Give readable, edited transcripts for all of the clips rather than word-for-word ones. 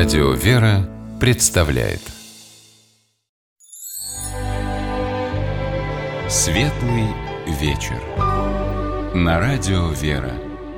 Радио «Вера» представляет Светлый вечер на Радио «Вера».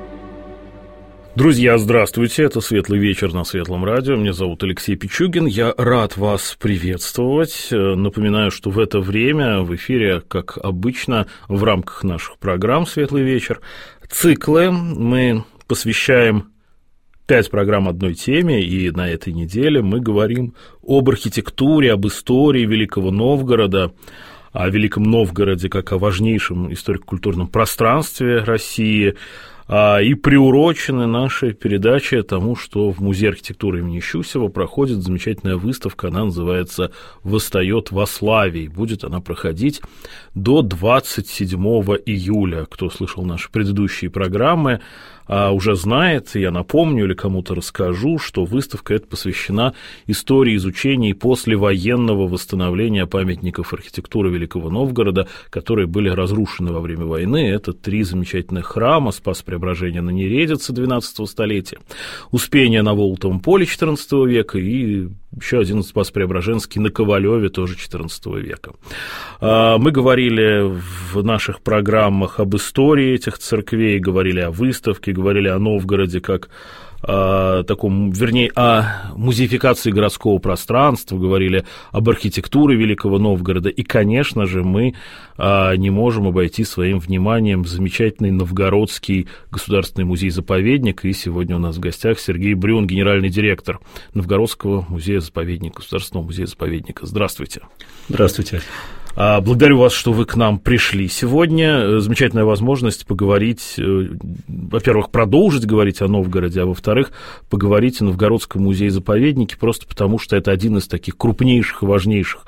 Друзья, здравствуйте, это «Светлый вечер» на Светлом радио, меня зовут Алексей Пичугин, я рад вас приветствовать, напоминаю, что в это время в эфире, как обычно, в рамках наших программ «Светлый вечер», циклы, мы посвящаем 5 программ одной теме, и на этой неделе мы говорим об архитектуре, об истории Великого Новгорода, о Великом Новгороде как о важнейшем историко-культурном пространстве России, и приурочены наши передачи тому, что в Музее архитектуры имени Щусева проходит замечательная выставка, она называется «Восстает во славе», и будет она проходить до 27 июля. Кто слышал наши предыдущие программы, уже знает, я напомню или кому-то расскажу, что выставка эта посвящена истории изучения и послевоенного восстановления памятников архитектуры Великого Новгорода, которые были разрушены во время войны. Это 3 замечательных храма: Спас-Преображение на Нередице XII столетия, Успение на Волотовом поле XIV века и еще один Спас-Преображенский на Ковалеве, тоже XIV века. Мы говорили в наших программах об истории этих церквей, говорили о выставке, говорили о Новгороде как таком, вернее, о музеификации городского пространства, говорили об архитектуре Великого Новгорода, и, конечно же, мы не можем обойти своим вниманием замечательный Новгородский государственный музей-заповедник, и сегодня у нас в гостях Сергей Брюн, генеральный директор Новгородского музея-заповедника, государственного музея-заповедника. Здравствуйте. Здравствуйте. Благодарю вас, что вы к нам пришли сегодня. Замечательная возможность поговорить, во-первых, продолжить говорить о Новгороде, а во-вторых, поговорить о Новгородском музее-заповеднике, просто потому что это один из таких крупнейших и важнейших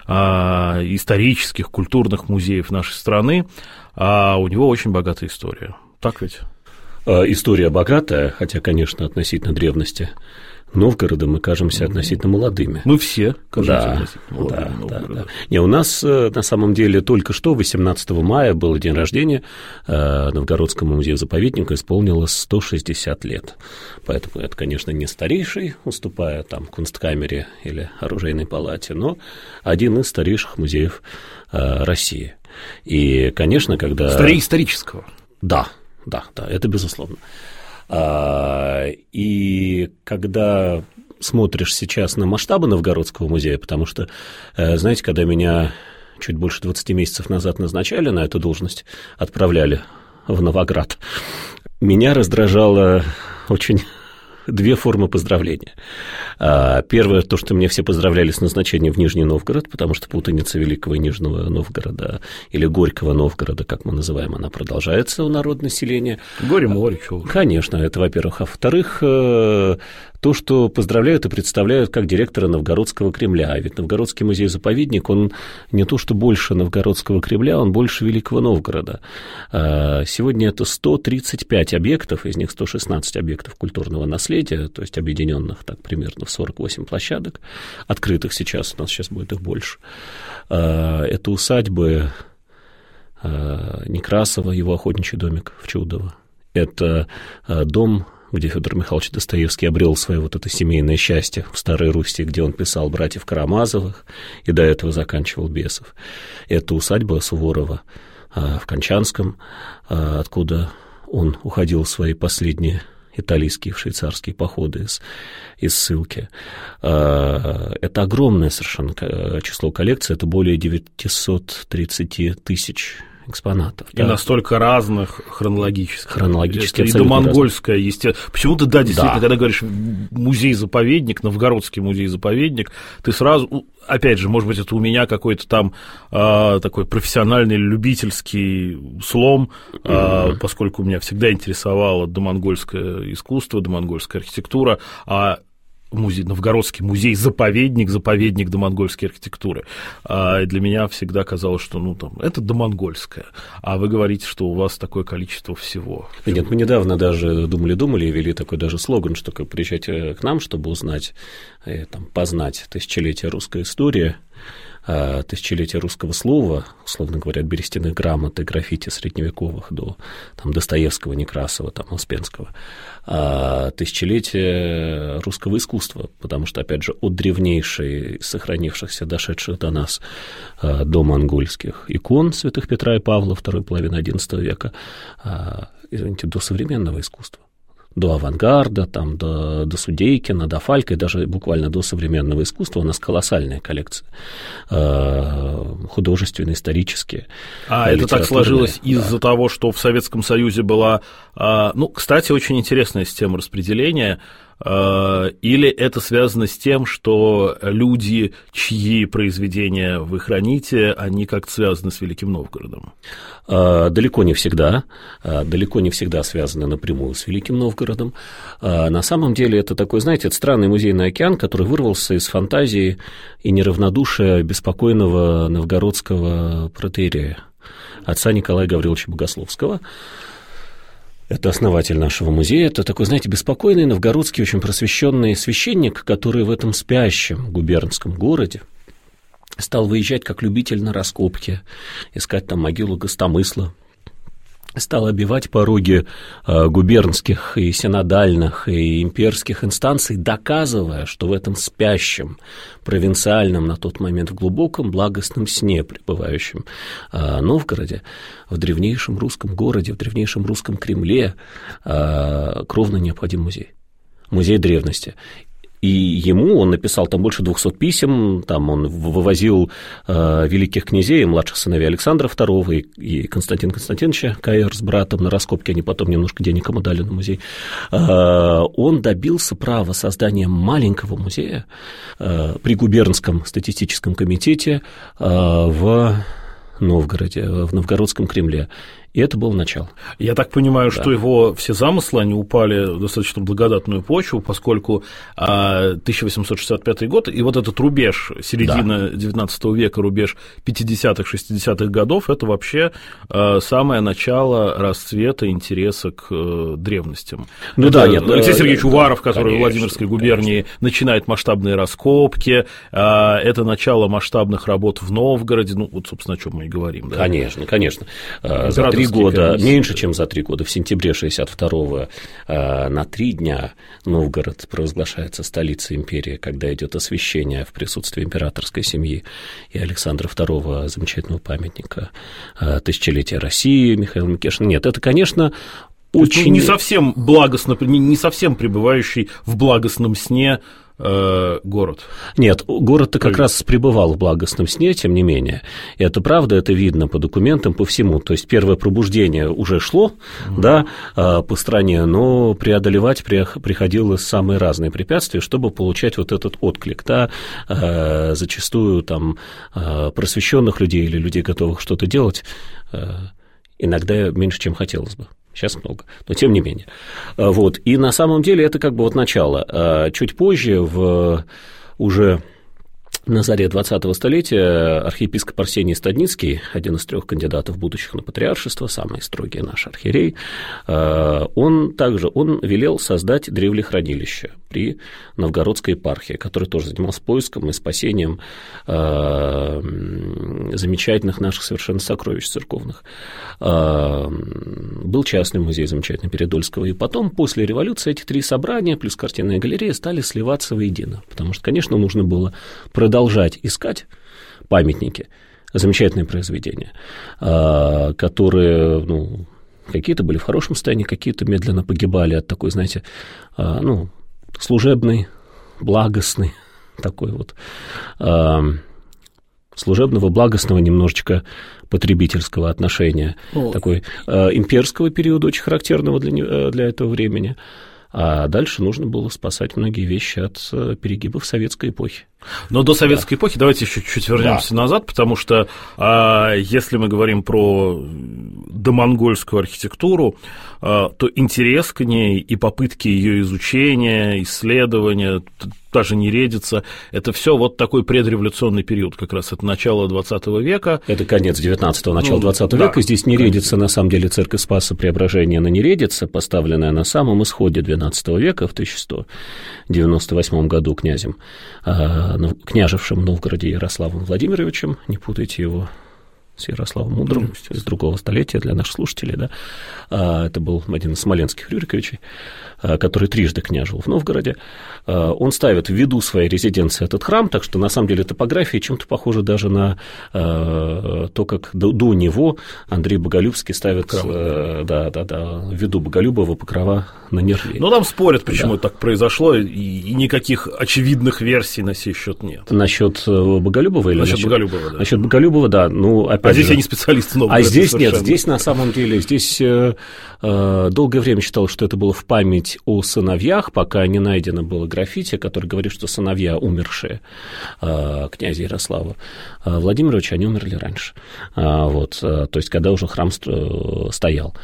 исторических, культурных музеев нашей страны, а у него очень богатая история. Так ведь? История богатая, хотя, конечно, относительно древности Новгорода мы кажемся относительно молодыми. Мы все кажемся относительно молодыми. Да. Не, у нас на самом деле только что 18 мая был день рождения Новгородскому музею-заповеднику, исполнилось 160 лет. Поэтому это, конечно, не старейший, уступая там Кунсткамере или Оружейной палате, но один из старейших музеев России. И, конечно, когда... Исторического. Да, это безусловно. И когда смотришь сейчас на масштабы Новгородского музея, потому что, знаете, когда меня чуть больше 20 месяцев назад назначали на эту должность, отправляли в Новоград, меня раздражало очень 2 формы поздравления. Первое, то, что меня все поздравляли с назначением в Нижний Новгород, потому что путаница Великого и Нижнего Новгорода, или Горького Новгорода, как мы называем, она продолжается у народа населения. Горе-море, чего? Конечно, это, во-первых. А во-вторых, то, что поздравляют и представляют как директора Новгородского Кремля. Ведь Новгородский музей-заповедник, он не то что больше Новгородского Кремля, он больше Великого Новгорода. Сегодня это 135 объектов, из них 116 объектов культурного наследия, то есть объединенных так примерно в 48 площадок, открытых сейчас, у нас сейчас будет их больше. Это усадьбы Некрасова, его охотничий домик в Чудово. Это дом, где Федор Михайлович Достоевский обрел свое вот это семейное счастье в Старой Руси, где он писал «Братьев Карамазовых» и до этого заканчивал «Бесов». Это усадьба Суворова в Кончанском, откуда он уходил в свои последние итальянские, в швейцарские походы из ссылки. Это огромное совершенно число коллекций, это более 930 тысяч экспонатов. И настолько разных хронологически. Хронологически и домонгольская, естественно. Почему-то, действительно, когда говоришь музей-заповедник, Новгородский музей-заповедник, ты сразу, опять же, может быть, это у меня какой-то там такой профессиональный, любительский слом, поскольку меня всегда интересовало домонгольское искусство, домонгольская архитектура, Новгородский музей-заповедник, заповедник домонгольской архитектуры. И для меня всегда казалось, что это домонгольское. А вы говорите, что у вас такое количество всего. Нет, мы недавно даже думали и вели такой даже слоган, что приезжайте к нам, чтобы узнать, познать тысячелетие русской истории. тысячелетия русского слова, условно говоря, от берестяных грамот и граффити средневековых до там, Достоевского, Некрасова, там, Успенского, тысячелетия русского искусства, потому что, опять же, от древнейшей, сохранившихся, дошедших до нас до монгольских икон святых Петра и Павла второй половины XI века, до современного искусства, до авангарда, там, до Судейкина, до Фалька, и даже буквально до современного искусства у нас колоссальная коллекция, художественные, исторические. Это так сложилось из-за того, что в Советском Союзе была, кстати, очень интересная система распределения, или это связано с тем, что люди, чьи произведения вы храните, они как-то связаны с Великим Новгородом? Далеко не всегда связаны напрямую с Великим Новгородом. На самом деле это такой, знаете, это странный музейный океан, который вырвался из фантазии и неравнодушия беспокойного новгородского протоиерея, отца Николая Гавриловича Богословского. Это основатель нашего музея, это такой, знаете, беспокойный новгородский, очень просвещенный священник, который в этом спящем губернском городе стал выезжать как любитель на раскопки, искать там могилу Гостомысла, стал обивать пороги губернских и синодальных и имперских инстанций, доказывая, что в этом спящем, провинциальном на тот момент в глубоком благостном сне пребывающем Новгороде, в древнейшем русском городе, в древнейшем русском Кремле кровно необходим музей. Музей древности. И ему он написал там больше 200 писем, там он вывозил великих князей, младших сыновей Александра II и Константина Константиновича К.Р. с братом на раскопки, они потом немножко денег ему дали на музей. Он добился права создания маленького музея при губернском статистическом комитете в Новгороде, в Новгородском Кремле. И это было начало. Я так понимаю, что его все замыслы, они упали в достаточно благодатную почву, поскольку 1865 год, и вот этот рубеж, середина XIX века, рубеж 50-х, 60-х годов, это вообще самое начало расцвета интереса к древностям. Алексей Сергеевич Уваров, который в Владимирской губернии начинает масштабные раскопки, это начало масштабных работ в Новгороде, вот, собственно, о чем мы и говорим. Да? Конечно. За 3 года, меньше, чем за 3 года, в сентябре 62-го на 3 дня Новгород провозглашается столицей империи, когда идет освящение в присутствии императорской семьи и Александра II, замечательного памятника тысячелетия России Михаила Микешина. Нет, это, конечно, очень... Не совсем благостно, не совсем пребывающий в благостном сне город. Нет, город-то как раз пребывал в благостном сне, тем не менее. И это правда, это видно по документам, по всему. То есть первое пробуждение уже шло, да, по стране, но преодолевать приходилось самые разные препятствия, чтобы получать вот этот отклик. Да, зачастую там просвещенных людей или людей, готовых что-то делать, иногда меньше, чем хотелось бы. Сейчас много, но тем не менее. Вот. И на самом деле это как бы вот начало. Чуть позже, уже на заре 20-го столетия, архиепископ Арсений Стадницкий, один из 3 кандидатов будущих на патриаршество, самый строгий наш архиерей, он велел создать древлехранилище при Новгородской епархии, который тоже занимался поиском и спасением замечательных наших совершенно сокровищ церковных. Был частный музей замечательный Передольского, и потом, после революции, эти 3 собрания плюс картинная галерея стали сливаться воедино, потому что, конечно, нужно было продолжать искать памятники, замечательные произведения, которые, какие-то были в хорошем состоянии, какие-то медленно погибали от такой, знаете, служебной, благостной, такой вот служебного, благостного, немножечко потребительского отношения, такой имперского периода, очень характерного для этого времени. А дальше нужно было спасать многие вещи от перегибов советской эпохи. Но до советской эпохи давайте еще чуть-чуть вернемся назад, потому что если мы говорим про домонгольскую архитектуру, то интерес к ней и попытки ее изучения, исследования, даже нередица, это все вот такой предреволюционный период, как раз это начало 20 века. Это конец 19-го, начало 20 века. Здесь нередица, на самом деле, церковь Спаса Преображения на нередице, поставленная на самом исходе 12 века, в 1198 году князем княжевшим в Новгороде Ярославом Владимировичем, не путайте его с Ярославом Мудрым, из другого столетия для наших слушателей, да. Это был один из смоленских Рюриковичей, который трижды княжил в Новгороде. Он ставит в виду своей резиденции этот храм, так что, на самом деле, топография чем-то похожа даже на то, как до него Андрей Боголюбский ставит в виду Боголюбова покрова на Нерли. Но там спорят, почему так произошло, и никаких очевидных версий на сей счет нет. Насчет Боголюбова или насчет Боголюбова, да. Насчет Боголюбова, да. Ну, опять здесь же, я не специалист в Новгороде. А здесь совершенно. Нет, здесь на самом деле, здесь долгое время считалось, что это было в память о сыновьях, пока не найдено было граффити, который говорит, что сыновья умершие князя Ярослава Владимировича, они умерли раньше. То есть, когда уже храм стоял.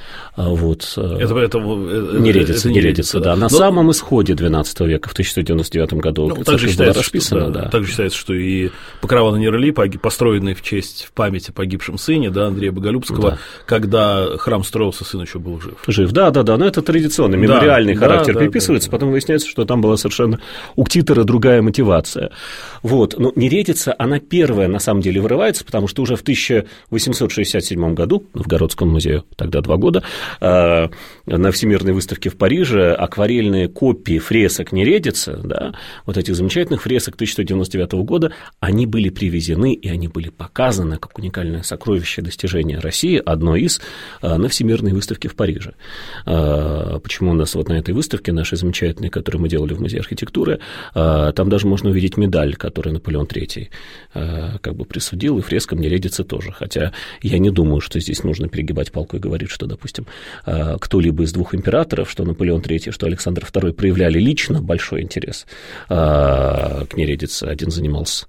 Нередица, да. На самом исходе XII века, в 1199 году, также была расписана. Также считается, что и покрова на Нерли, построенные в память о погибшем сыне, да, Андрея Боголюбского, когда храм строился, сын еще был жив. Да, но это традиционный, мемориальный характер приписывается, потом выясняется, что там была совершенно у Ктитора другая мотивация. Но Нередица, она первая, на самом деле, вырывается, потому что уже в 1867 году, в Новгородском музее, тогда 2 года, на Всемирной выставке в Париже акварельные копии фресок Нередицы, да, вот этих замечательных фресок 1999 года, они были привезены, и они были показаны как уникальное сокровище достижения России, одно из, на Всемирной выставке в Париже. Почему у нас вот на этой выставке, нашей замечательной, которую мы делали в Музее архитектуры, там даже можно увидеть медаль, которую Наполеон III как бы присудил, и фрескам Нередицы тоже. Хотя я не думаю, что здесь нужно перегибать палку и говорить, что, допустим, кто-либо из двух императоров, что Наполеон III, что Александр II, проявляли лично большой интерес к Нередице. Один занимался...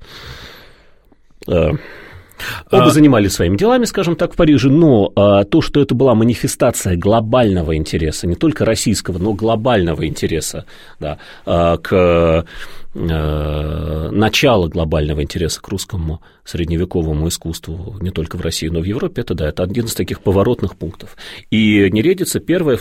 Оба занимались своими делами, скажем так, в Париже, но то, что это была манифестация глобального интереса, не только российского, но глобального интереса, да, к началу глобального интереса к русскому средневековому искусству не только в России, но и в Европе, это один из таких поворотных пунктов. И Нередица первая к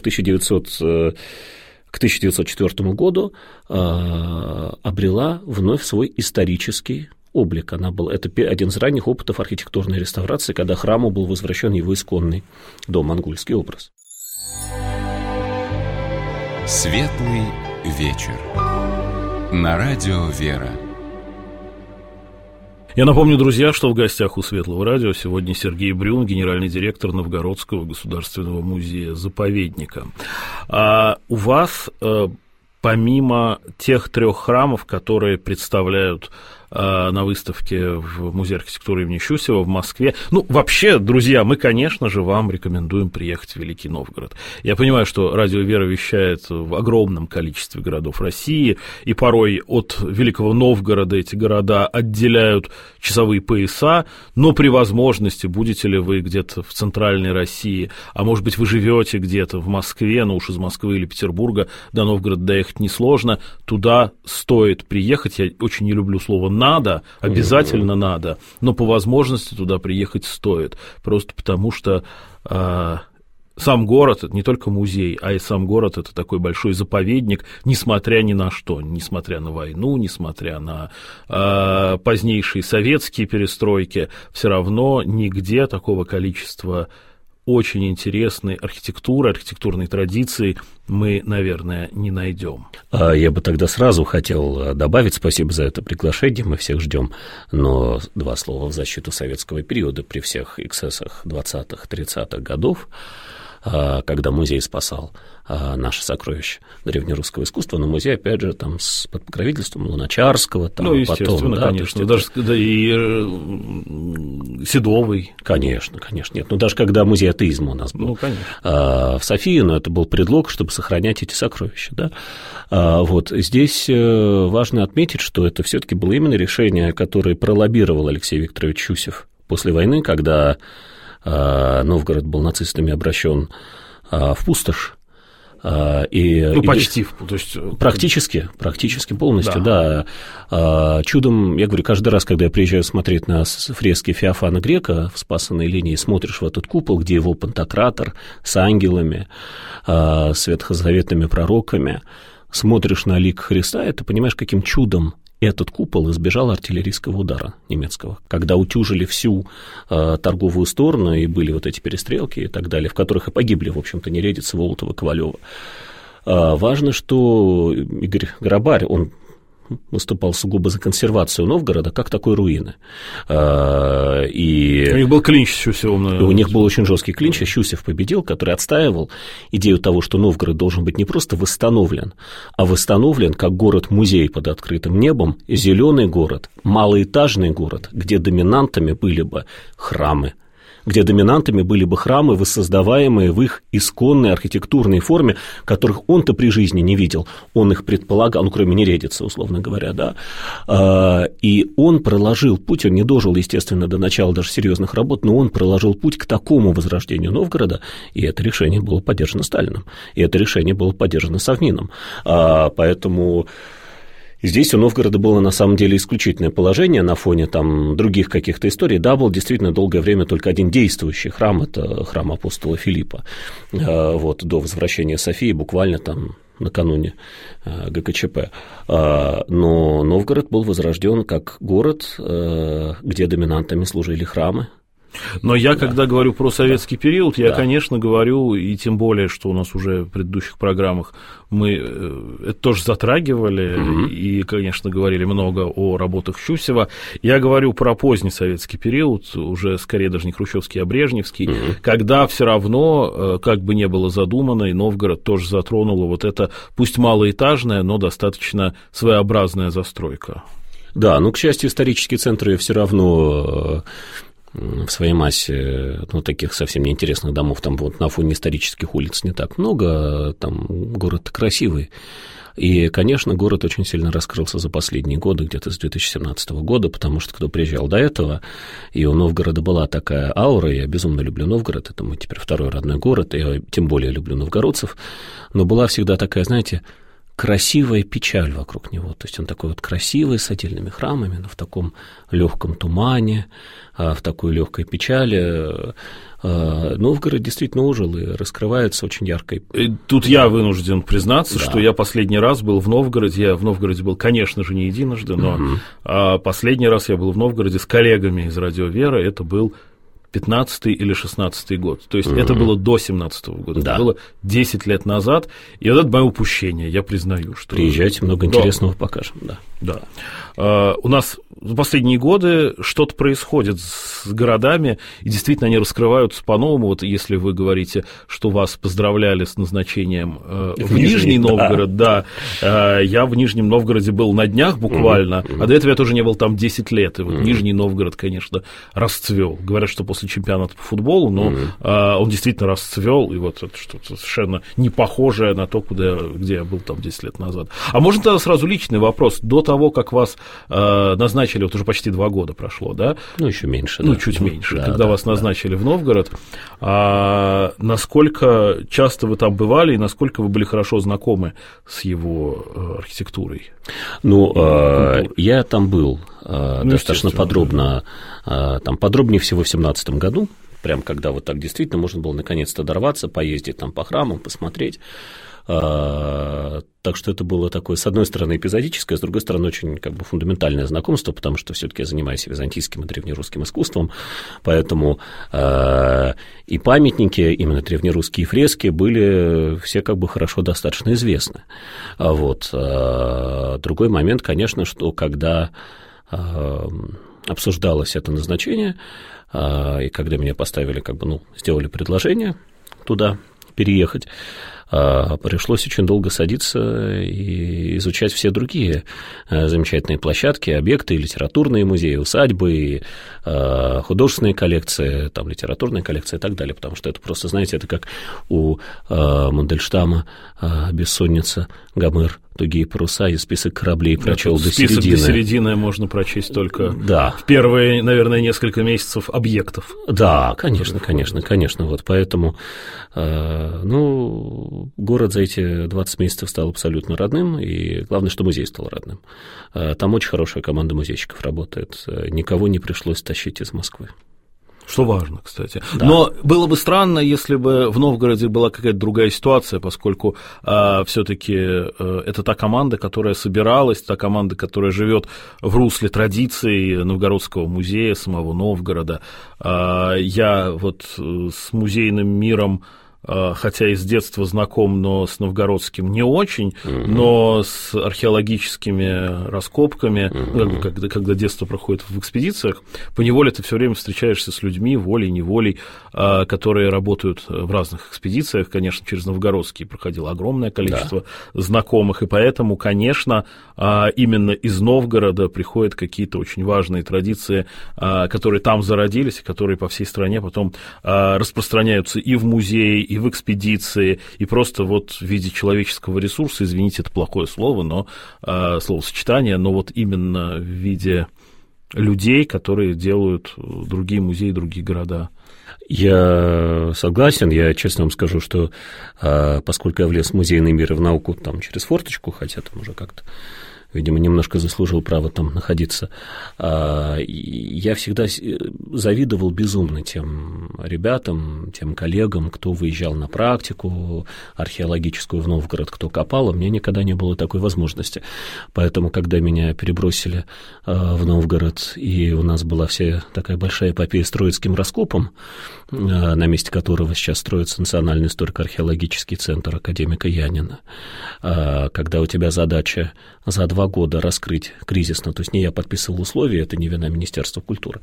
1904 году обрела вновь свой исторический облик. Это один из ранних опытов архитектурной реставрации, когда храму был возвращен его исконный домонгольский образ. Светлый вечер. На радио «Вера». Я напомню, друзья, что в гостях у Светлого радио сегодня Сергей Брюн, генеральный директор Новгородского государственного музея-заповедника. А у вас, помимо тех 3 храмов, которые представляют на выставке в Музее архитектуры имени Щусева в Москве. Вообще, друзья, мы, конечно же, вам рекомендуем приехать в Великий Новгород. Я понимаю, что радио «Вера» вещает в огромном количестве городов России, и порой от Великого Новгорода эти города отделяют часовые пояса, но при возможности, будете ли вы где-то в центральной России, а может быть, вы живете где-то в Москве, но уж из Москвы или Петербурга до Новгорода доехать несложно, туда стоит приехать. Я очень не люблю слово «надо», обязательно надо, но по возможности туда приехать стоит, просто потому что сам город – это не только музей, а и сам город – это такой большой заповедник, несмотря ни на что, несмотря на войну, несмотря на позднейшие советские перестройки, все равно нигде такого количества очень интересной архитектурной традиции мы, наверное, не найдем. Я бы тогда сразу хотел добавить, спасибо за это приглашение, мы всех ждем, но 2 слова в защиту советского периода при всех эксцессах 20-х, 30-х годов, когда музей спасал наши сокровища древнерусского искусства, но музей, опять же, там под покровительством Луначарского, там, естественно, потом, конечно, даже и Седовый. Конечно, нет, даже когда музей атеизма у нас был в Софии, но это был предлог, чтобы сохранять эти сокровища, да. Здесь важно отметить, что это все-таки было именно решение, которое пролоббировал Алексей Викторович Щусев после войны, когда Новгород был нацистами обращен в пустошь. Почти. То есть... Практически полностью, да. Чудом, я говорю, каждый раз, когда я приезжаю смотреть на фрески Феофана Грека в Спасской линии, смотришь в этот купол, где его пантократор с ангелами, с ветхозаветными пророками, смотришь на лик Христа, и ты понимаешь, каким чудом этот купол избежал артиллерийского удара немецкого, когда утюжили всю торговую сторону, и были вот эти перестрелки и так далее, в которых и погибли, в общем-то, Нередицы, Волотова, Ковалева. Важно, что Игорь Грабарь, он выступал сугубо за консервацию Новгорода как такой руины. И у них был клинч с Щусевым. У них был очень жесткий клинч, а Щусев победил, который отстаивал идею того, что Новгород должен быть не просто восстановлен, а восстановлен как город-музей под открытым небом, зеленый город, малоэтажный город, где доминантами были бы храмы, воссоздаваемые в их исконной архитектурной форме, которых он-то при жизни не видел. Он их предполагал, кроме Нередицы, условно говоря, да. И он проложил путь, он не дожил, естественно, до начала даже серьезных работ, но он проложил путь к такому возрождению Новгорода, и это решение было поддержано Сталиным, и это решение было поддержано Совмином. Поэтому... Здесь у Новгорода было на самом деле исключительное положение на фоне там других каких-то историй. Да, был действительно долгое время только один действующий храм, это храм апостола Филиппа, вот, до возвращения Софии, буквально там накануне ГКЧП. Но Новгород был возрожден как город, где доминантами служили храмы. Но я, когда говорю про советский период, я, конечно, говорю, и тем более, что у нас уже в предыдущих программах мы это тоже затрагивали, и, конечно, говорили много о работах Щусева. Я говорю про поздний советский период, уже скорее даже не хрущевский, а брежневский, когда все равно, как бы ни было задумано, и Новгород тоже затронула вот эта, пусть малоэтажная, но достаточно своеобразная застройка. Да, к счастью, исторические центры все равно... в своей массе, таких совсем неинтересных домов, там вот на фоне исторических улиц не так много, там город красивый. И, конечно, город очень сильно раскрылся за последние годы, где-то с 2017 года, потому что кто приезжал до этого, и у Новгорода была такая аура, я безумно люблю Новгород, это мой теперь второй родной город, я тем более люблю новгородцев, но была всегда такая, знаете, красивая печаль вокруг него, то есть он такой вот красивый, с отдельными храмами, но в таком легком тумане, в такой легкой печали. Новгород действительно ожил и раскрывается очень яркой. Тут я вынужден признаться, что я последний раз был в Новгороде. Я в Новгороде был, конечно же, не единожды, но последний раз я был в Новгороде с коллегами из «Радио Вера», это был 15-й или 16-й год. То есть это было до 17-го года. Это было 10 лет назад. И вот это мое упущение, я признаю, что... Приезжайте, много интересного покажем, Да. У нас в последние годы что-то происходит с городами, и действительно они раскрываются по-новому. Вот если вы говорите, что вас поздравляли с назначением в Нижний Новгород, я в Нижнем Новгороде был на днях буквально, а до этого я тоже не был там 10 лет. И вот Нижний Новгород, конечно, расцвел. Говорят, что после чемпионата по футболу, но он действительно расцвел, и вот это что-то совершенно не похожее на то, где я был там 10 лет назад. А можно тогда сразу личный вопрос? До того, как вас назначили, вот уже почти 2 года прошло, да? Еще меньше. Чуть меньше, когда вас назначили в Новгород. Насколько часто вы там бывали, и насколько вы были хорошо знакомы с его архитектурой? Я там был достаточно подробно, там подробнее всего в 2017 году, прям когда вот так действительно можно было наконец-то дорваться, поездить там по храмам, посмотреть. Так что это было такое, с одной стороны, эпизодическое, с другой стороны, очень фундаментальное знакомство, потому что все-таки я занимаюсь византийским и древнерусским искусством, поэтому и памятники, именно древнерусские фрески, были все хорошо достаточно известны. Другой момент, конечно, что когда обсуждалось это назначение, и когда меня поставили, сделали предложение туда переехать, пришлось очень долго садиться и изучать все другие замечательные площадки, объекты, литературные музеи, усадьбы, художественные коллекции, там, литературные коллекции и так далее, потому что это просто, знаете, это как у Мандельштама «Бессонница», Гомер, «Тугие паруса» и список кораблей прочел до середины. Список до середины можно прочесть только в первые, наверное, несколько месяцев объектов. Да, конечно. Вот поэтому, город за эти 20 месяцев стал абсолютно родным, и главное, что музей стал родным. Там очень хорошая команда музейщиков работает, никого не пришлось тащить из Москвы. Что важно, кстати. Да. Но было бы странно, если бы в Новгороде была какая-то другая ситуация, поскольку все-таки это та команда, которая собиралась, та команда, которая живет в русле традиций Новгородского музея, самого Новгорода. Я вот с музейным миром, хотя и с детства знаком, но с новгородским не очень, но с археологическими раскопками, когда детство проходит в экспедициях, поневоле ты все время встречаешься с людьми, волей-неволей, которые работают в разных экспедициях. Конечно, через новгородские проходило огромное количество знакомых, и поэтому, конечно, именно из Новгорода приходят какие-то очень важные традиции, которые там зародились, и которые по всей стране потом распространяются и в музее, и в экспедиции, и просто вот в виде человеческого ресурса, извините, это плохое слово, но словосочетание, но вот именно в виде людей, которые делают другие музеи, другие города. Я согласен, я честно вам скажу, что поскольку я влез в музейный мир и в науку там через форточку, хотя там уже как-то, видимо, немножко заслужил право там находиться, я всегда завидовал безумно тем ребятам, тем коллегам, кто выезжал на практику археологическую в Новгород, кто копал, у меня никогда не было такой возможности. Поэтому, когда меня перебросили в Новгород, и у нас была вся такая большая эпопея с Троицким раскопом, на месте которого сейчас строится Национальный историко-археологический центр академика Янина, когда у тебя задача за 2 года раскрыть кризисно, то есть не я подписывал условия, это не вина Министерства культуры,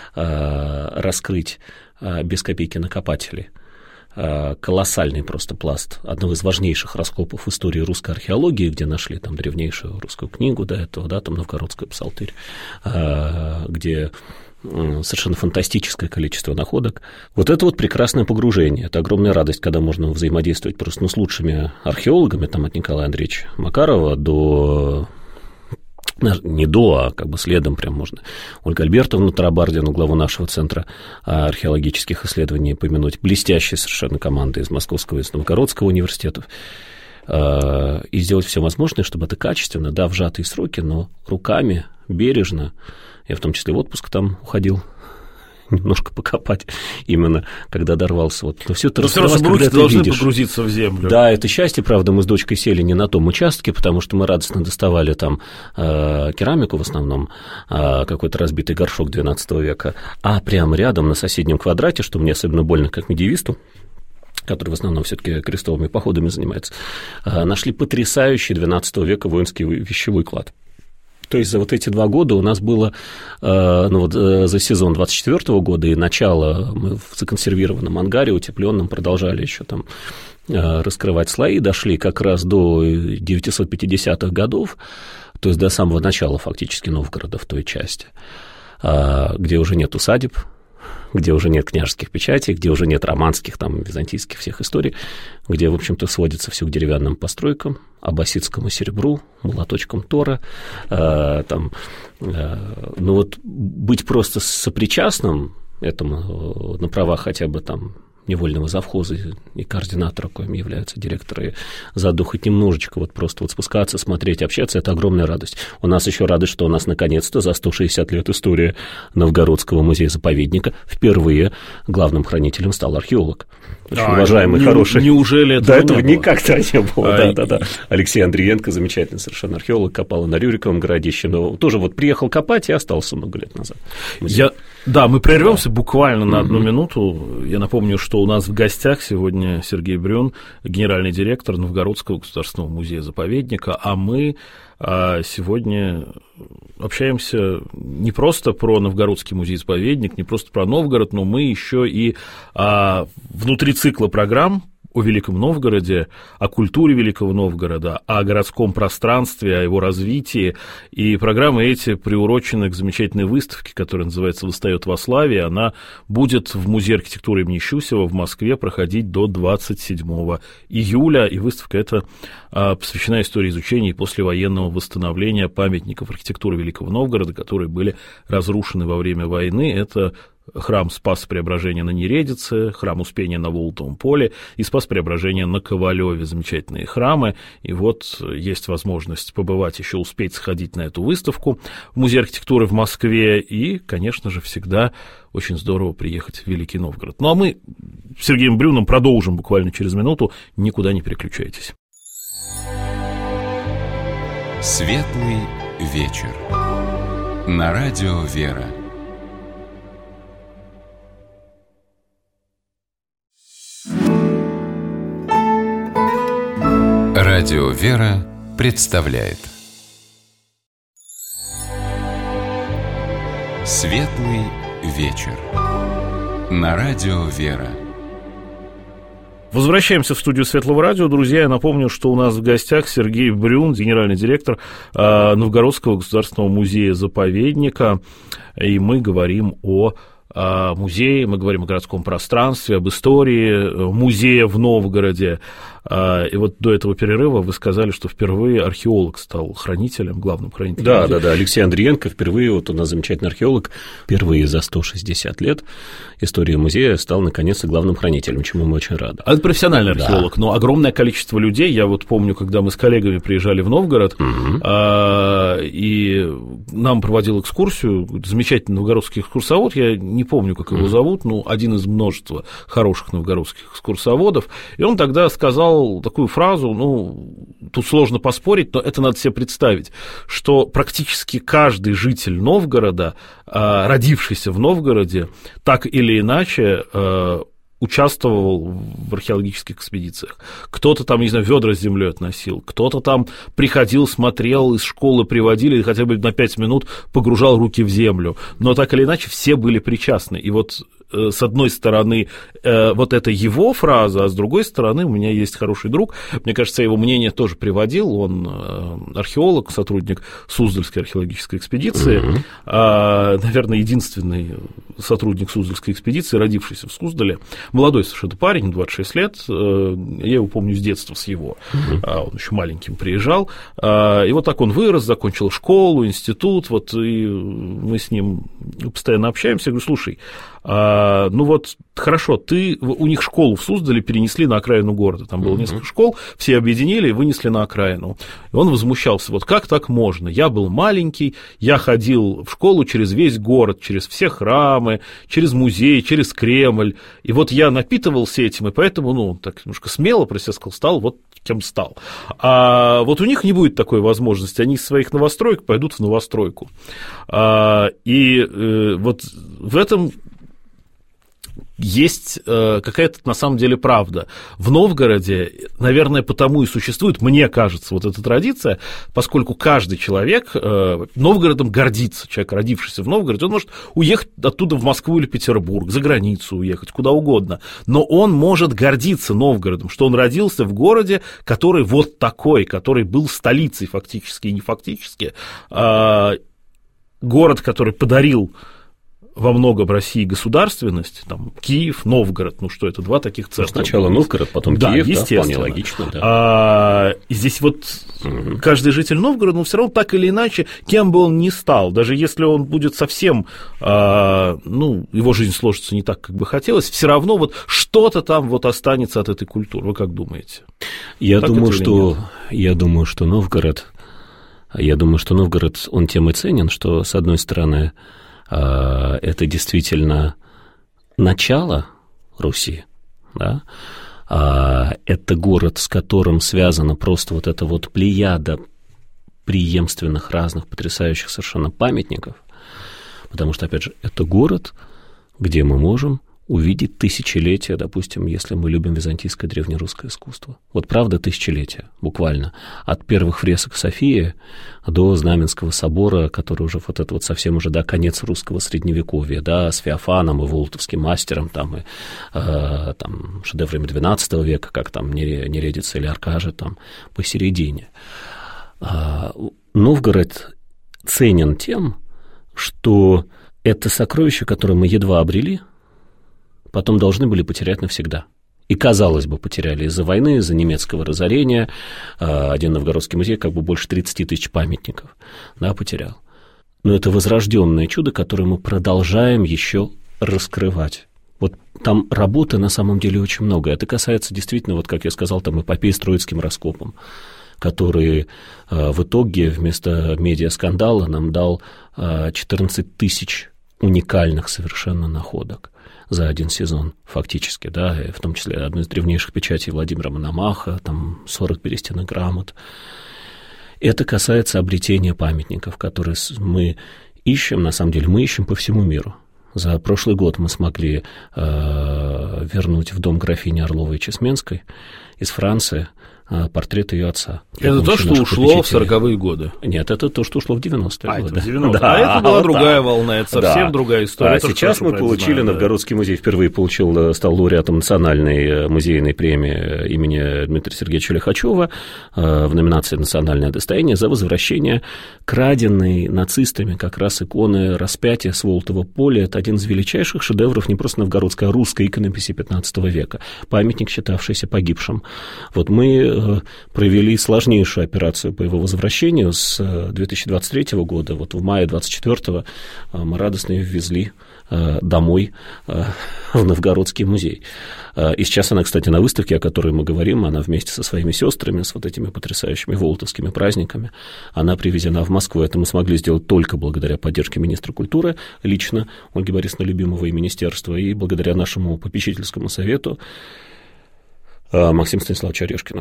раскрыть без копейки накопателей колоссальный просто пласт одного из важнейших раскопов в истории русской археологии, где нашли там древнейшую русскую книгу до этого, да, там Новгородскую псалтырь, где совершенно фантастическое количество находок. Вот это вот прекрасное погружение, это огромная радость, когда можно взаимодействовать просто с лучшими археологами, там от Николая Андреевича Макарова до... не до, а как бы следом прям можно Ольгу Альбертовну Тарабардину, главу нашего центра археологических исследований, помянуть, блестящая совершенно команда из Московского и из Новгородского университетов, и сделать все возможное, чтобы это качественно, да, в сжатые сроки, но руками, бережно. Я в том числе в отпуск там уходил немножко покопать, именно когда дорвался. Вот. Но все это раскрывать, когда руки ты должны видишь. погрузиться в землю. Да, это счастье, правда, мы с дочкой сели не на том участке, потому что мы радостно доставали там керамику в основном, какой-то разбитый горшок XII века, а прямо рядом на соседнем квадрате, что мне особенно больно как медиевисту, который в основном все-таки крестовыми походами занимается, нашли потрясающий XII века воинский вещевой клад. То есть за вот эти 2 года у нас было, за сезон 24 года и начало мы в законсервированном ангаре утепленном продолжали еще там раскрывать слои, дошли как раз до 950-х годов, то есть до самого начала фактически Новгорода в той части, где уже нет усадеб, где уже нет княжеских печатей, где уже нет романских, там, византийских всех историй, где, в общем-то, сводится все к деревянным постройкам, аббасидскому серебру, молоточкам Тора, вот быть просто сопричастным этому на правах хотя бы там невольного завхоза и координатора, коим являются директоры, заодно хоть немножечко вот просто вот спускаться, смотреть, общаться, это огромная радость. У нас еще радость, что у нас наконец-то за 160 лет истории Новгородского музея-заповедника впервые главным хранителем стал археолог. Очень уважаемый, хороший. Неужели этого до этого не было? Никогда не было. Да. Алексей Андриенко, замечательный совершенно археолог, копал на Рюриковом городище, но тоже вот приехал копать и остался много лет назад. Да, мы прервемся буквально на 1 минуту. Я напомню, что у нас в гостях сегодня Сергей Брюн, генеральный директор Новгородского государственного музея-заповедника, а мы сегодня общаемся не просто про Новгородский музей-заповедник, не просто про Новгород, но мы еще и внутри цикла программ о Великом Новгороде, о культуре Великого Новгорода, о городском пространстве, о его развитии. И программы эти приурочены к замечательной выставке, которая называется «Восстает во славе». Она будет в Музее архитектуры имени Щусева в Москве проходить до 27 июля. И выставка эта посвящена истории изучения и послевоенного восстановления памятников архитектуры Великого Новгорода, которые были разрушены во время войны. Это храм Спаса-Преображения на Нередице, храм Успения на Волотовом поле и Спас-Преображения на Ковалеве. Замечательные храмы. И вот есть возможность побывать, еще успеть сходить на эту выставку в Музее архитектуры в Москве. И, конечно же, всегда очень здорово приехать в Великий Новгород. Ну, а мы с Сергеем Брюном продолжим буквально через минуту. Никуда не переключайтесь. Светлый вечер. На радио «Вера». Радио «Вера» представляет Светлый вечер. На радио «Вера». Возвращаемся в студию Светлого радио. Друзья, я напомню, что у нас в гостях Сергей Брюн, генеральный директор Новгородского государственного музея-заповедника. И мы говорим о музее, мы говорим о городском пространстве, об истории музея в Новгороде. И вот до этого перерыва вы сказали, что впервые археолог стал хранителем, главным хранителем. Да, Алексей Андриенко впервые, вот у нас замечательный археолог, впервые за 160 лет истории музея стал, наконец-то, главным хранителем, чему мы очень рады. Это профессиональный археолог, но огромное количество людей, я вот помню, когда мы с коллегами приезжали в Новгород, и нам проводил экскурсию замечательный новгородский экскурсовод, я не помню, как его зовут, но один из множества хороших новгородских экскурсоводов, и он тогда сказал такую фразу, ну, тут сложно поспорить, но это надо себе представить, что практически каждый житель Новгорода, родившийся в Новгороде, так или иначе участвовал в археологических экспедициях. Кто-то там, не знаю, ведра с землей относил, кто-то там приходил, смотрел, из школы приводили, хотя бы на 5 минут погружал руки в землю. Но так или иначе все были причастны. И вот с одной стороны, вот это его фраза, а с другой стороны, у меня есть хороший друг, мне кажется, его мнение тоже приводил, он археолог, сотрудник Суздальской археологической экспедиции, наверное, единственный сотрудник Суздальской экспедиции, родившийся в Суздале, молодой совершенно парень, 26 лет, я его помню с детства, с его, он еще маленьким приезжал, и вот так он вырос, закончил школу, институт, вот, и мы с ним постоянно общаемся, я говорю, слушай, ну вот, хорошо, у них школу в Суздале перенесли на окраину города, там было несколько школ, все объединили и вынесли на окраину. И он возмущался, вот как так можно? Я был маленький, я ходил в школу через весь город, через все храмы, через музей, через Кремль, и вот я напитывался этим, и поэтому, ну, так немножко смело про себя сказал, стал вот кем стал. А вот у них не будет такой возможности, они из своих новостроек пойдут в новостройку. И вот в этом есть какая-то, на самом деле, правда. В Новгороде, наверное, потому и существует, мне кажется, вот эта традиция, поскольку каждый человек Новгородом гордится. Человек, родившийся в Новгороде, он может уехать оттуда в Москву или Петербург, за границу уехать, куда угодно. Но он может гордиться Новгородом, что он родился в городе, который вот такой, который был столицей фактически и не фактически. Город, который подарил во многом России государственность, там, Киев, Новгород, ну что это, два таких центра. Сначала Новгород, потом да, Киев, естественно. Да, вполне логично. Да. И здесь вот каждый житель Новгорода, ну, все равно так или иначе, кем бы он ни стал, даже если он будет совсем, ну, его жизнь сложится не так, как бы хотелось, все равно вот что-то там вот останется от этой культуры. Вы как думаете? Я думаю, что Новгород, он тем и ценен, что, с одной стороны, это действительно начало Руси, да? Это город, с которым связана просто вот эта вот плеяда преемственных разных потрясающих совершенно памятников, потому что, опять же, это город, где мы можем увидеть тысячелетия, допустим, если мы любим византийское древнерусское искусство. Вот правда тысячелетия, буквально. От первых фресок Софии до Знаменского собора, который уже вот это вот совсем уже, да, конец русского средневековья, да, с Феофаном и Волотовским мастером, там, и там, шедеврами XII века, как там Нередица или Аркажи, там, посередине. Новгород ценен тем, что это сокровище, которое мы едва обрели, потом должны были потерять навсегда. И, казалось бы, потеряли из-за войны, из-за немецкого разорения. Один новгородский музей как бы больше 30 тысяч памятников, да, потерял. Но это возрожденное чудо, которое мы продолжаем еще раскрывать. Вот там работы на самом деле очень много. Это касается действительно, вот как я сказал, там эпопеи с Троицким раскопом, который в итоге вместо медиаскандала нам дал 14 тысяч уникальных совершенно находок за один сезон, фактически, да, и в том числе одну из древнейших печатей Владимира Мономаха, там 40 берестяных грамот. Это касается обретения памятников, которые мы ищем, на самом деле, мы ищем по всему миру. За прошлый год мы смогли вернуть в дом графини Орловой Чесменской из Франции портрет ее отца. Это то, что ушло в 40-е годы? Нет, это то, что ушло в 90-е годы. Это 90-е. Да, это была другая волна, это совсем другая история. А сейчас мы получили, Новгородский музей впервые стал лауреатом национальной музейной премии имени Дмитрия Сергеевича Лихачева в номинации «Национальное достояние» за возвращение краденной нацистами как раз иконы распятия с Волтова поля. Это один из величайших шедевров не просто новгородской, а русской иконописи XV века. Памятник, считавшийся погибшим. Вот мы провели сложнейшую операцию по его возвращению с 2023 года. Вот в мае 2024 мы радостно ее ввезли домой в Новгородский музей. И сейчас она, кстати, на выставке, о которой мы говорим, она вместе со своими сестрами, с вот этими потрясающими волтовскими праздниками, она привезена в Москву. Это мы смогли сделать только благодаря поддержке министра культуры, лично Ольги Борисовны Любимовой и министерства, и благодаря нашему попечительскому совету Максим Станиславович Орешкин,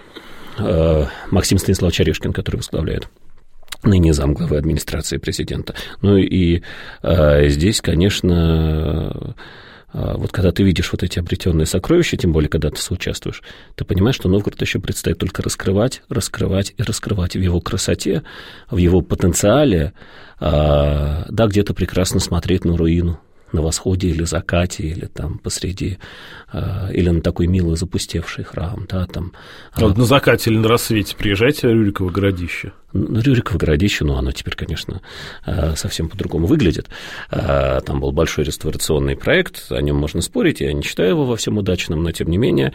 который возглавляет ныне замглавы администрации президента. Ну и здесь, конечно, вот когда ты видишь вот эти обретенные сокровища, тем более, когда ты соучаствуешь, ты понимаешь, что Новгород еще предстоит только раскрывать и раскрывать в его красоте, в его потенциале, да, где-то прекрасно смотреть на руину, на восходе или закате, или там посреди, или на такой мило запустевший храм, да, там. Вот на закате или на рассвете приезжайте в Рюриково городище. Рюриково городище, оно теперь, конечно, совсем по-другому выглядит. Там был большой реставрационный проект, о нем можно спорить, я не считаю его во всем удачным, но тем не менее,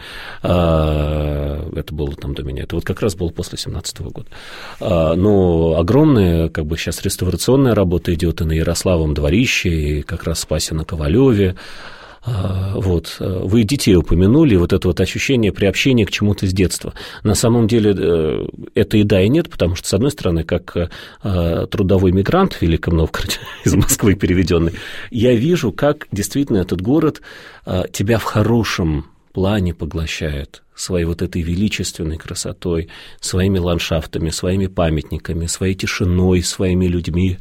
это было там до меня, это вот как раз было после 2017 года. Но огромная, как бы сейчас реставрационная работа идет и на Ярославом дворище, и как раз Спасе на Ковалеве. Вот, вы детей упомянули, вот это вот ощущение приобщения к чему-то с детства. На самом деле это и да, и нет, потому что, с одной стороны, как трудовой мигрант в Великом Новгороде, из Москвы переведенный, я вижу, как действительно этот город тебя в хорошем плане поглощает своей вот этой величественной красотой, своими ландшафтами, своими памятниками, своей тишиной, своими людьми.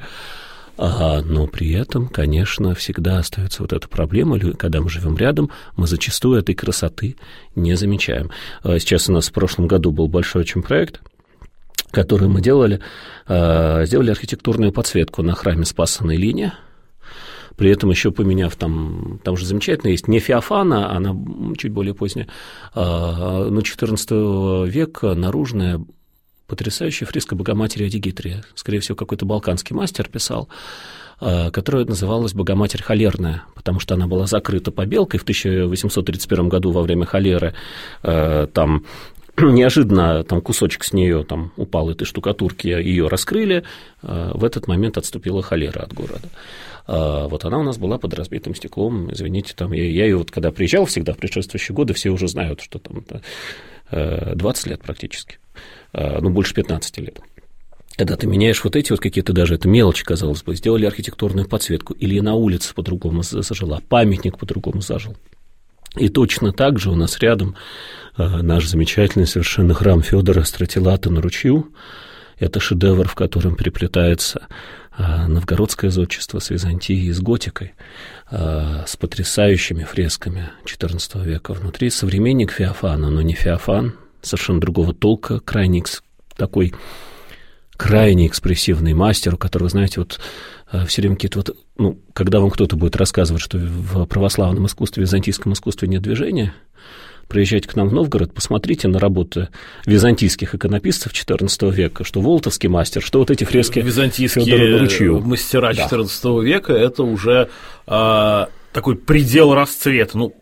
Но при этом, конечно, всегда остается вот эта проблема, когда мы живем рядом, мы зачастую этой красоты не замечаем. Сейчас у нас в прошлом году был большой очень проект, который мы сделали архитектурную подсветку на храме Спаса на Илине, при этом еще поменяв там же замечательно есть не Феофана, она чуть более поздняя, но XIV века наружная потрясающая фреска Богоматери Адигитрия, скорее всего, какой-то балканский мастер писал, которая называлась «Богоматерь холерная», потому что она была закрыта побелкой в 1831 году во время холеры, там неожиданно там кусочек с нее там упал этой штукатурки, ее раскрыли, в этот момент отступила холера от города. Вот она у нас была под разбитым стеклом, извините, там я ее вот когда приезжал всегда в предшествующие годы, все уже знают, что там 20 лет практически, больше 15 лет. Когда ты меняешь вот эти вот какие-то даже, это мелочи, казалось бы, сделали архитектурную подсветку, или на улице по-другому зажила, памятник по-другому зажил. И точно так же у нас рядом наш замечательный совершенно храм Фёдора Стратилата на Ручью. Это шедевр, в котором переплетается новгородское зодчество с Византией и с готикой, с потрясающими фресками XIV века внутри. Современник Феофана, но не Феофан, совершенно другого толка, крайне экспрессивный мастер, у которого, знаете, вот все время какие-то вот, когда вам кто-то будет рассказывать, что в православном искусстве, в византийском искусстве нет движения, приезжайте к нам в Новгород, посмотрите на работы византийских иконописцев XIV века, что волтовский мастер, что вот эти фрески византийские мастера XIV века, это уже такой предел расцвета.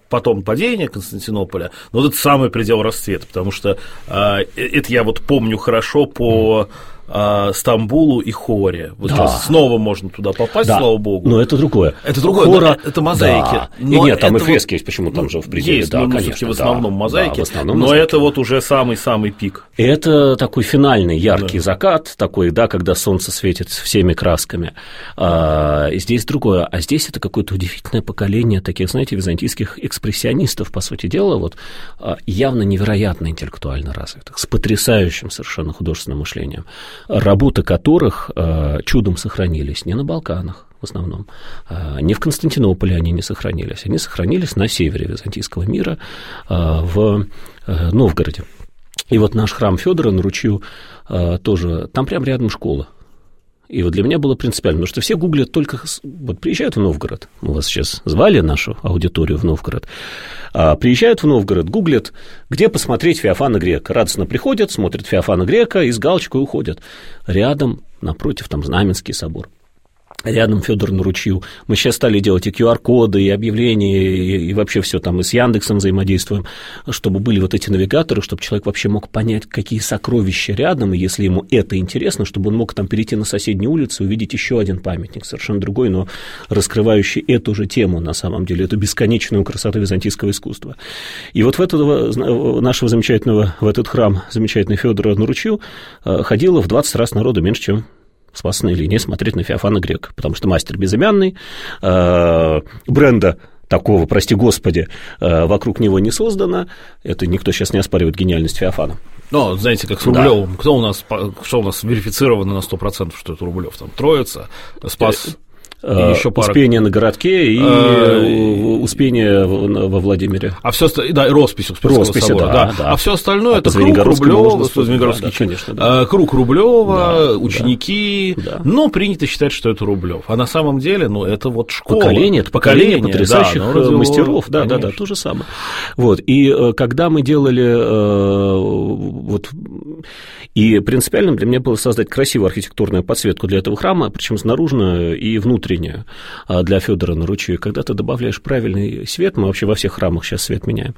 потом падение Константинополя, но вот это самый предел расцвета, потому что это я вот помню хорошо по Стамбулу и Хоре. Вот сейчас снова можно туда попасть, слава богу. Но это другое. Это другое, Хора... это мозаики. Да. Нет, там и фрески есть, почему там же в пределе. Есть, да, конечно, в основном мозаики, в основном но мозаики. это вот уже самый-самый пик. Это такой финальный яркий закат, такой, да, когда солнце светит всеми красками. Здесь другое. А здесь это какое-то удивительное поколение таких, знаете, византийских экспрессионистов, по сути дела, вот, явно невероятно интеллектуально развитых, с потрясающим совершенно художественным мышлением, работы которых чудом сохранились не на Балканах в основном, не в Константинополе они не сохранились на севере византийского мира, в Новгороде. И вот наш храм Фёдора на Ручью тоже, там прямо рядом школа. И вот для меня было принципиально, потому что все гуглят только, вот приезжают в Новгород, мы вас сейчас звали, нашу аудиторию в Новгород, приезжают в Новгород, гуглят, где посмотреть Феофана Грека, радостно приходят, смотрят Феофана Грека и с галочкой уходят. Рядом, напротив, там Знаменский собор. Рядом Фёдор на Ручью. Мы сейчас стали делать и QR-коды, и объявления, и вообще все там, и с Яндексом взаимодействуем, чтобы были вот эти навигаторы, чтобы человек вообще мог понять, какие сокровища рядом, и если ему это интересно, чтобы он мог там перейти на соседнюю улицу и увидеть еще один памятник, совершенно другой, но раскрывающий эту же тему на самом деле, эту бесконечную красоту византийского искусства. И вот в этого нашего замечательного, в этот храм замечательный Фёдора на Ручью ходило в 20 раз народу меньше, чем в Спасской линии смотреть на Феофана Грека, потому что мастер безымянный, бренда такого, прости господи, вокруг него не создано, это никто сейчас не оспаривает гениальность Феофана. Ну, знаете, как с Рублевым, да. Что у нас верифицировано на 100%, что это Рублев, там Троица, Спас... Успение на городке и Успение во Владимире. А все остальное, да, роспись Успенского собора. Да. А все остальное это круг Рублева, круг Рублева, ученики. Да. Но принято считать, что это Рублев. А на самом деле, ну, это вот школа. Поколение потрясающих мастеров. Да, то же самое. Вот. И когда мы делали вот. И принципиально для меня было создать красивую архитектурную подсветку для этого храма, причем наружную и внутреннюю для Фёдора на Ручью. И когда ты добавляешь правильный свет, мы вообще во всех храмах сейчас свет меняем,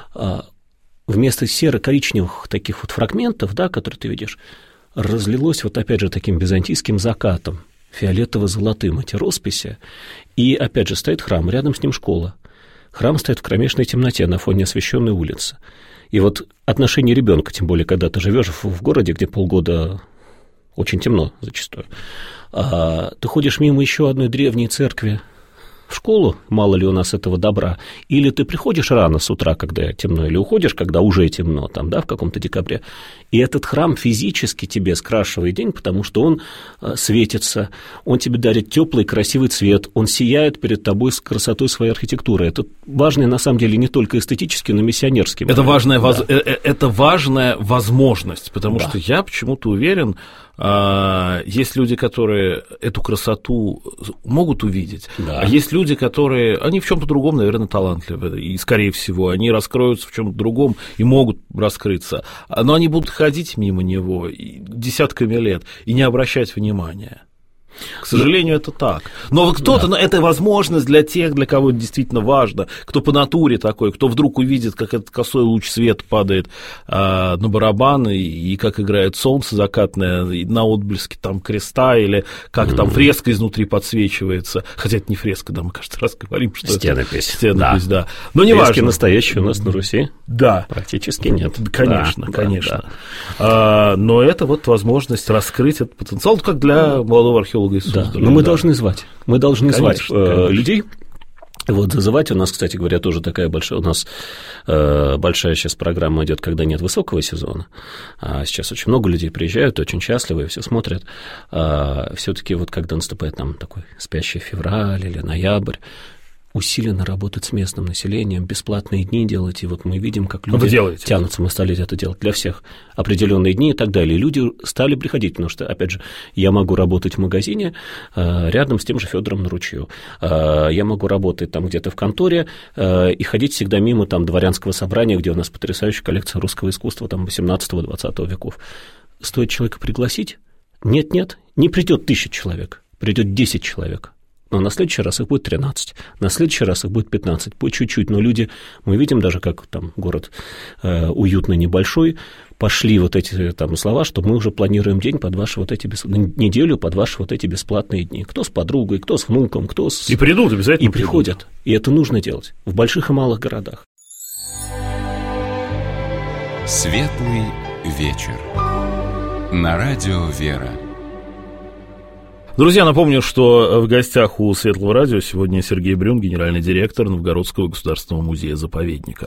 вместо серо-коричневых таких вот фрагментов, да, которые ты видишь, разлилось вот опять же таким византийским закатом, фиолетово-золотым эти росписи. И опять же стоит храм, рядом с ним школа. Храм стоит в кромешной темноте на фоне освещенной улицы. И вот отношение ребенка, тем более, когда ты живешь в городе, где полгода очень темно зачастую, ты ходишь мимо еще одной древней церкви в школу, мало ли у нас этого добра, или ты приходишь рано с утра, когда темно, или уходишь, когда уже темно, там, да, в каком-то декабре, и этот храм физически тебе скрашивает день, потому что он светится, он тебе дарит теплый, красивый цвет, он сияет перед тобой с красотой своей архитектуры. Это важно, на самом деле, не только эстетически, но и миссионерски. Это важная, это важная возможность, потому что я почему-то уверен, есть люди, которые эту красоту могут увидеть, а есть люди, которые, они в чем-то другом, наверное, талантливы, и, скорее всего, они раскроются в чем-то другом и могут раскрыться, но они будут ходить мимо него десятками лет и не обращать внимания. К сожалению, это так. Но вот кто-то, но это возможность для тех, для кого это действительно важно, кто по натуре такой, кто вдруг увидит, как этот косой луч света падает на барабан, и как играет солнце закатное на отблеске там креста, или как там фреска изнутри подсвечивается. Хотя это не фреска, да, мы каждый раз говорим, что стенопись. Это стенопись, да. Но не важно. Настоящие у нас на Руси? Да. Практически нет. Конечно, конечно. Да. Но это вот возможность раскрыть этот потенциал, как для молодого археолога. Да, но мы должны звать. Мы должны звать людей. Вот зазывать у нас, кстати говоря, тоже такая большая, у нас большая сейчас программа идет, когда нет высокого сезона. Сейчас очень много людей приезжают, очень счастливы, все смотрят. Все-таки вот когда наступает там такой спящий февраль или ноябрь, усиленно работать с местным населением, бесплатные дни делать, и вот мы видим, как люди тянутся, мы стали это делать для всех, определенные дни и так далее. Люди стали приходить, потому что, опять же, я могу работать в магазине рядом с тем же Фёдором на Ручью, я могу работать там где-то в конторе и ходить всегда мимо там дворянского собрания, где у нас потрясающая коллекция русского искусства там 18-20 веков. Стоит человека пригласить? Нет, не придет 1000 человек, придет 10 человек. но на следующий раз их будет 13, на следующий раз их будет 15, по чуть-чуть, но люди, мы видим даже, как там город уютный, небольшой, пошли вот эти там слова, что мы уже планируем день под ваши вот эти неделю под ваши вот эти бесплатные дни. Кто с подругой, кто с внуком, кто с... И придут обязательно. И приходят. И это нужно делать в больших и малых городах. Светлый вечер. На радио «Вера». Друзья, напомню, что в гостях у Светлого радио сегодня Сергей Брюн, генеральный директор Новгородского государственного музея-заповедника.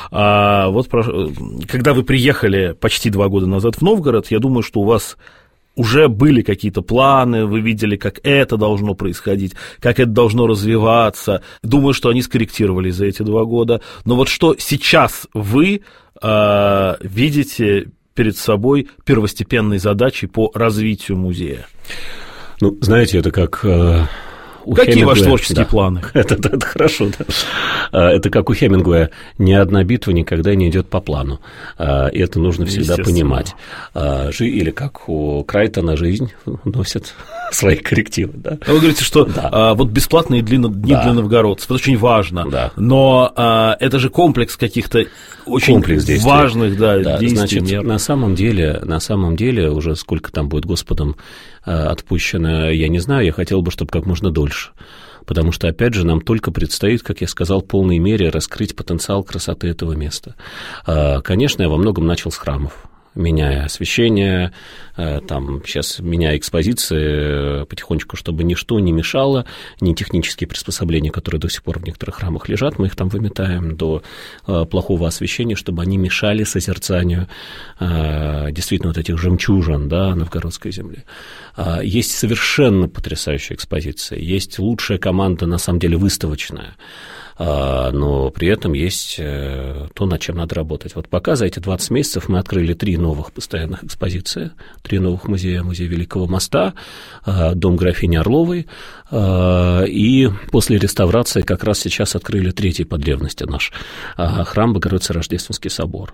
Когда вы приехали почти 2 года назад в Новгород, я думаю, что у вас уже были какие-то планы, вы видели, как это должно происходить, как это должно развиваться. Думаю, что они скорректировались за эти 2 года. Но вот что сейчас вы видите перед собой первостепенной задачей по развитию музея? Ну, знаете, это как у Какие Хемингуэя, ваши творческие планы? Это хорошо, да. Это как у Хемингуэя. Ни одна битва никогда не идет по плану. И это нужно всегда понимать. Или как у Крайтона, жизнь носит свои коррективы. Да? Вы говорите, что вот бесплатные дни для новгородцев, это очень важно. Да. Но это же комплекс каких-то очень важных действий. Значит, на самом деле, уже сколько там будет Господом отпущено, я не знаю, я хотел бы, чтобы как можно дольше. Потому что, опять же, нам только предстоит, как я сказал, в полной мере раскрыть потенциал красоты этого места. Конечно, я во многом начал с храмов, меняя освещение, там, сейчас меняя экспозиции потихонечку, чтобы ничто не мешало, ни технические приспособления, которые до сих пор в некоторых храмах лежат, мы их там выметаем до плохого освещения, чтобы они мешали созерцанию действительно вот этих жемчужин, да, новгородской земли. Есть совершенно потрясающая экспозиция, есть лучшая команда, на самом деле, выставочная, но при этом есть то, над чем надо работать. Вот пока за эти 20 месяцев мы открыли 3 новых постоянных экспозиции, 3 новых музея: музей Великого моста, дом графини Орловой, и после реставрации как раз сейчас открыли 3-й по древности наш храм Богородицы Рождественский собор.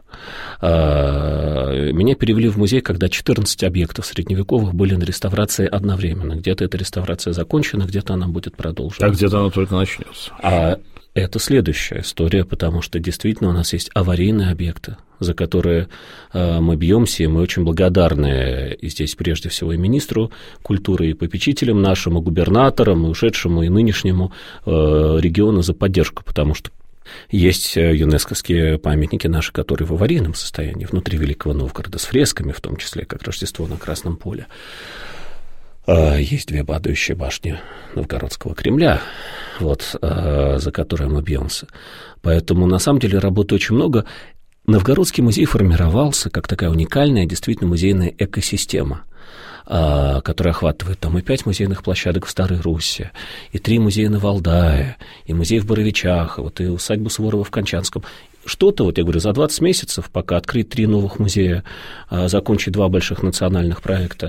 Меня перевели в музей, когда 14 объектов средневековых были на реставрации одновременно. Где-то эта реставрация закончена, где-то она будет продолжена. А где-то она только начнется. Это следующая история, потому что действительно у нас есть аварийные объекты, за которые мы бьемся, и мы очень благодарны и здесь прежде всего и министру культуры, и попечителям нашим, и губернаторам, и ушедшему, и нынешнему региону за поддержку, потому что есть юнесковские памятники наши, которые в аварийном состоянии, внутри Великого Новгорода, с фресками, в том числе, как Рождество на Красном поле. Есть 2 падающие башни Новгородского Кремля, за которые мы бьемся. Поэтому, на самом деле, работы очень много. Новгородский музей формировался как такая уникальная, действительно, музейная экосистема, которая охватывает там и 5 музейных площадок в Старой Русси, и 3 музея на Валдае, и музей в Боровичах, и усадьбу Суворова в Кончанском. Что-то, я говорю, за 20 месяцев, пока открыть 3 новых музея, закончить 2 больших национальных проекта,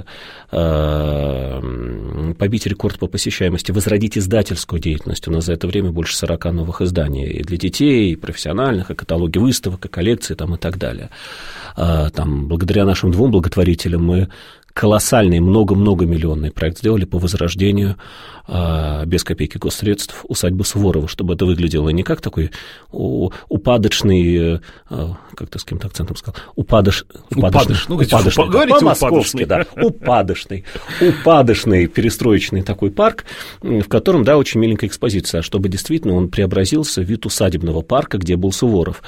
побить рекорд по посещаемости, возродить издательскую деятельность. У нас за это время больше 40 новых изданий и для детей, и профессиональных, и каталоги выставок, и коллекции там, и так далее. Там, благодаря нашим 2 благотворителям мы колоссальный, много-многомиллионный проект сделали по возрождению без копейки госсредств усадьбы Суворова, чтобы это выглядело не как такой упадочный, как ты с каким-то акцентом сказал, упадочный перестроечный такой парк, в котором, да, очень миленькая экспозиция, чтобы действительно он преобразился в вид усадебного парка, где был Суворов.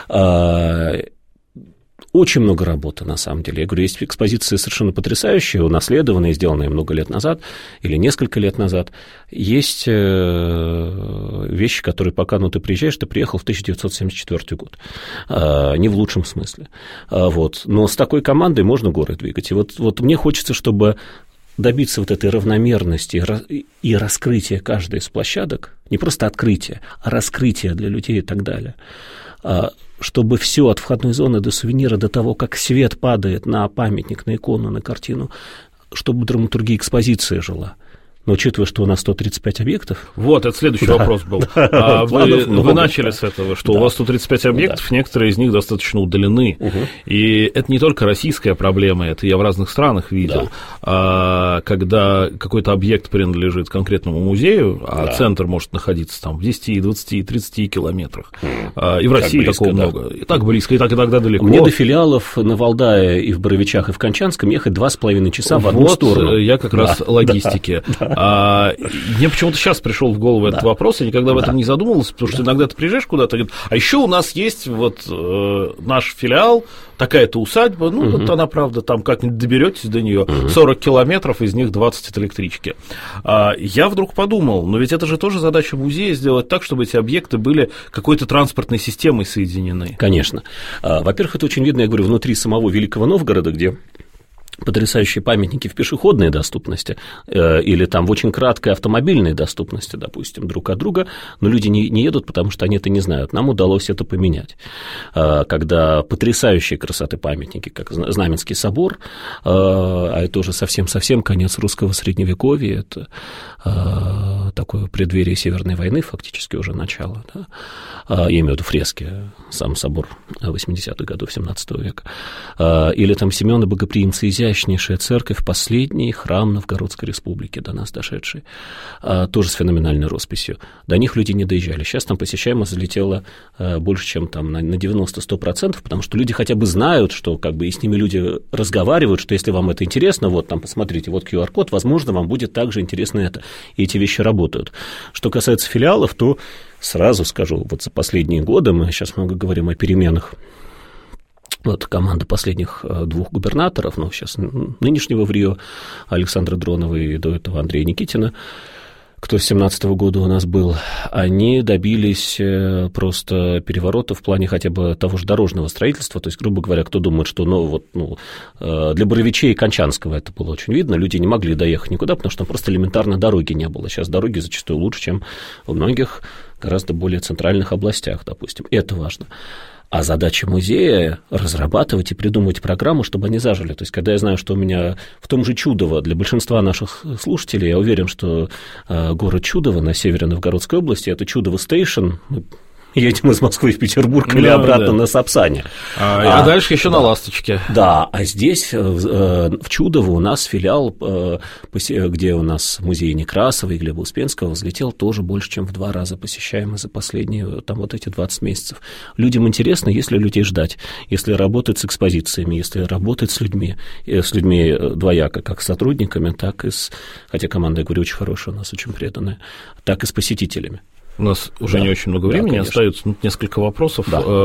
Очень много работы, на самом деле. Я говорю, есть экспозиции совершенно потрясающие, унаследованные, сделанные много лет назад или несколько лет назад. Есть вещи, которые пока ты приезжаешь, ты приехал в 1974 год. Не в лучшем смысле. Но с такой командой можно горы двигать. И вот мне хочется, чтобы добиться вот этой равномерности и раскрытия каждой из площадок, не просто открытия, а раскрытия для людей и так далее, чтобы все от входной зоны до сувенира, до того, как свет падает на памятник, на икону, на картину, чтобы драматургия экспозиции жила. Но учитывая, что у нас 135 объектов... Вот, это следующий вопрос был. Вы начали с этого, что у вас 135 объектов, некоторые из них достаточно удалены. И это не только российская проблема, это я в разных странах видел. Когда какой-то объект принадлежит конкретному музею, а центр может находиться там в 10, 20, 30 километрах. И в России такого много. И так близко, и так и тогда далеко. Мне до филиалов на Валдае и в Боровичах, и в Кончанском ехать 2,5 часа в одну сторону. Я как раз логистики. Мне почему-то сейчас пришел в голову этот вопрос, я никогда об этом не задумывался, потому что иногда ты приезжаешь куда-то, а еще у нас есть вот наш филиал, такая-то усадьба, вот она, правда, там как-нибудь доберетесь до нее, 40 километров, из них 20 от электрички. Я вдруг подумал, но ведь это же тоже задача музея сделать так, чтобы эти объекты были какой-то транспортной системой соединены. Конечно. Во-первых, это очень видно, я говорю, внутри самого Великого Новгорода, где потрясающие памятники в пешеходной доступности или там в очень краткой автомобильной доступности, допустим, друг от друга, но люди не едут, потому что они это не знают. Нам удалось это поменять. Когда потрясающие красоты памятники, как Знаменский собор, а это уже совсем-совсем конец русского средневековья, это такое преддверие Северной войны, фактически уже начало, да? Я имею в виду фрески, сам собор 80-х годов 17 века, или там Симеона Богоприимца, изящнейшая церковь, последний храм Новгородской республики, до нас дошедший, тоже с феноменальной росписью. До них люди не доезжали. Сейчас там посещаемость залетела больше, чем там на 90-100%, потому что люди хотя бы знают, что как бы и с ними люди разговаривают, что если вам это интересно, вот там посмотрите, вот QR-код, возможно, вам будет также интересно это. И эти вещи работают. Что касается филиалов, то сразу скажу, вот за последние годы, мы сейчас много говорим о переменах, вот команда последних двух губернаторов, ну, сейчас нынешнего в Рио, Александра Дронова и до этого Андрея Никитина, кто с 2017 года у нас был, они добились просто переворота в плане хотя бы того же дорожного строительства. То есть, грубо говоря, кто думает, что для Боровичей и Кончанского это было очень видно, люди не могли доехать никуда, потому что там просто элементарно дороги не было. Сейчас дороги зачастую лучше, чем в многих гораздо более центральных областях, допустим. Это важно. А задача музея – разрабатывать и придумывать программу, чтобы они зажили. То есть, когда я знаю, что у меня в том же Чудово, для большинства наших слушателей, я уверен, что город Чудово на севере Новгородской области – это Чудово-стейшн, едем из Москвы в Петербург или обратно на Сапсане. А дальше еще на «Ласточке». Да, а здесь, в Чудово, у нас филиал, где у нас музей Некрасова и Глеба Успенского, взлетел тоже больше, чем в 2 раза посещаемый за последние там, вот эти 20 месяцев. Людям интересно, если людей ждать, если работать с экспозициями, если работать с людьми двояко, как с сотрудниками, так и с, хотя команда, я говорю, очень хорошая у нас, очень преданная, так и с посетителями. У нас уже не очень много времени, остается несколько вопросов.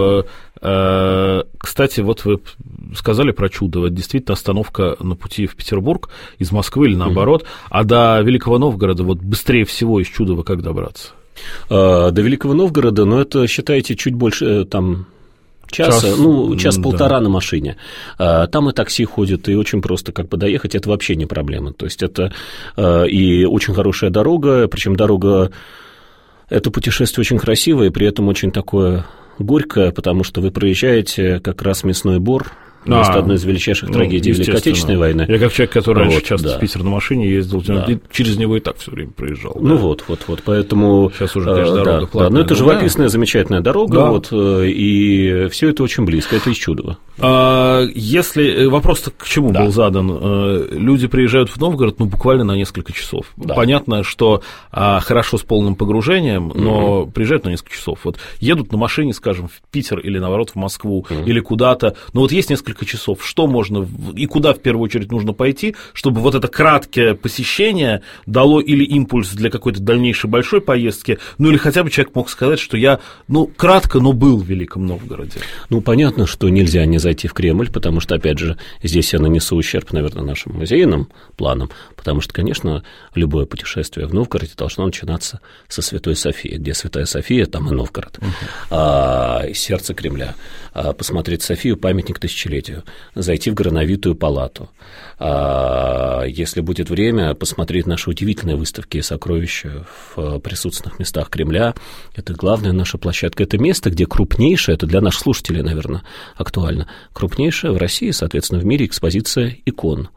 Кстати, вот вы сказали про Чудово. Действительно, остановка на пути в Петербург из Москвы или наоборот. А до Великого Новгорода вот быстрее всего из Чудова как добраться? До Великого Новгорода, это, считайте, чуть больше там... час-полтора на машине. Там и такси ходит, и очень просто как бы доехать, это вообще не проблема. То есть это и очень хорошая дорога, причем дорога, это путешествие очень красивое, и при этом очень такое горькое, потому что вы проезжаете как раз Мясной Бор, место одной из величайших трагедий Великой Отечественной войны. Я как человек, который раньше часто в Питер на машине ездил, через него и так все время проезжал. Поэтому... Сейчас уже, конечно, дорога платная. Но это живописная, замечательная дорога, и все это очень близко, это из Чудова. Если вопрос-то к чему был задан, люди приезжают в Новгород, буквально на несколько часов. Понятно, что хорошо с полным погружением, но приезжают на несколько часов. Вот едут на машине, скажем, в Питер или, наоборот, в Москву, или куда-то, но вот есть несколько часов, что можно и куда в первую очередь нужно пойти, чтобы вот это краткое посещение дало или импульс для какой-то дальнейшей большой поездки, или хотя бы человек мог сказать, что я, кратко, но был в Великом Новгороде. Понятно, что нельзя не зайти в Кремль, потому что, опять же, здесь я нанесу ущерб, наверное, нашим музейным планам, потому что, конечно, любое путешествие в Новгороде должно начинаться со Святой Софии. Где Святая София, там и Новгород. Сердце Кремля. Посмотреть Софию, памятник тысячелетию. Зайти в Грановитую палату. Если будет время, посмотреть наши удивительные выставки и сокровища в присутственных местах Кремля. Это главная наша площадка. Это место, где крупнейшая, это для наших слушателей, наверное, актуально, крупнейшая в России, соответственно, в мире экспозиция икон.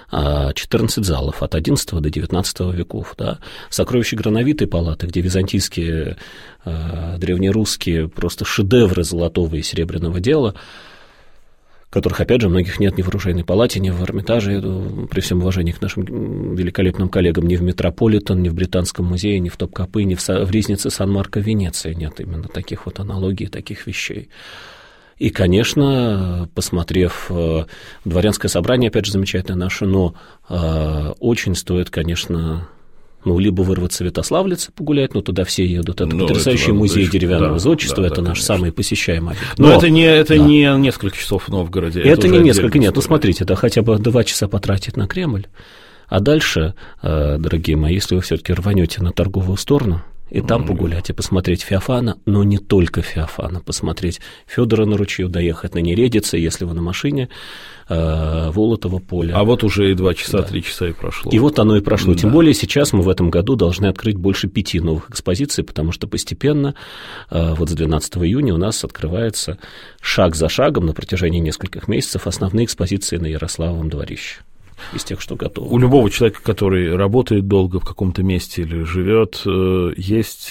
14 залов от XI до XIX веков, да, сокровища Грановитой палаты, где византийские, древнерусские просто шедевры золотого и серебряного дела, которых, опять же, многих нет ни в оружейной палате, ни в Эрмитаже, при всем уважении к нашим великолепным коллегам, ни в Метрополитен, ни в Британском музее, ни в Топкапы, ни в Ризнице Сан-Марко в Венеции нет именно таких вот аналогий, таких вещей. И, конечно, посмотрев дворянское собрание, опять же, замечательное наше, но очень стоит, конечно, либо вырваться в Святославлице погулять, но туда все едут. Это потрясающий музей деревянного зодчества, это наш самый посещаемый объект. Но это не несколько часов в Новгороде. Это не несколько, нет. Смотрите, это хотя бы 2 часа потратить на Кремль, а дальше, дорогие мои, если вы все-таки рванете на торговую сторону, и там погулять, и посмотреть Феофана, но не только Феофана, посмотреть Федора на ручью, доехать на Нередице, если вы на машине, Волотово поле. А вот уже и 2 часа, 3 часа и прошло. И вот оно и прошло. Тем более сейчас мы в этом году должны открыть больше 5 новых экспозиций, потому что постепенно, вот с 12 июня у нас открывается шаг за шагом на протяжении нескольких месяцев основные экспозиции на Ярославовом дворище. Из тех, что готовы. У любого человека, который работает долго в каком-то месте или живет, есть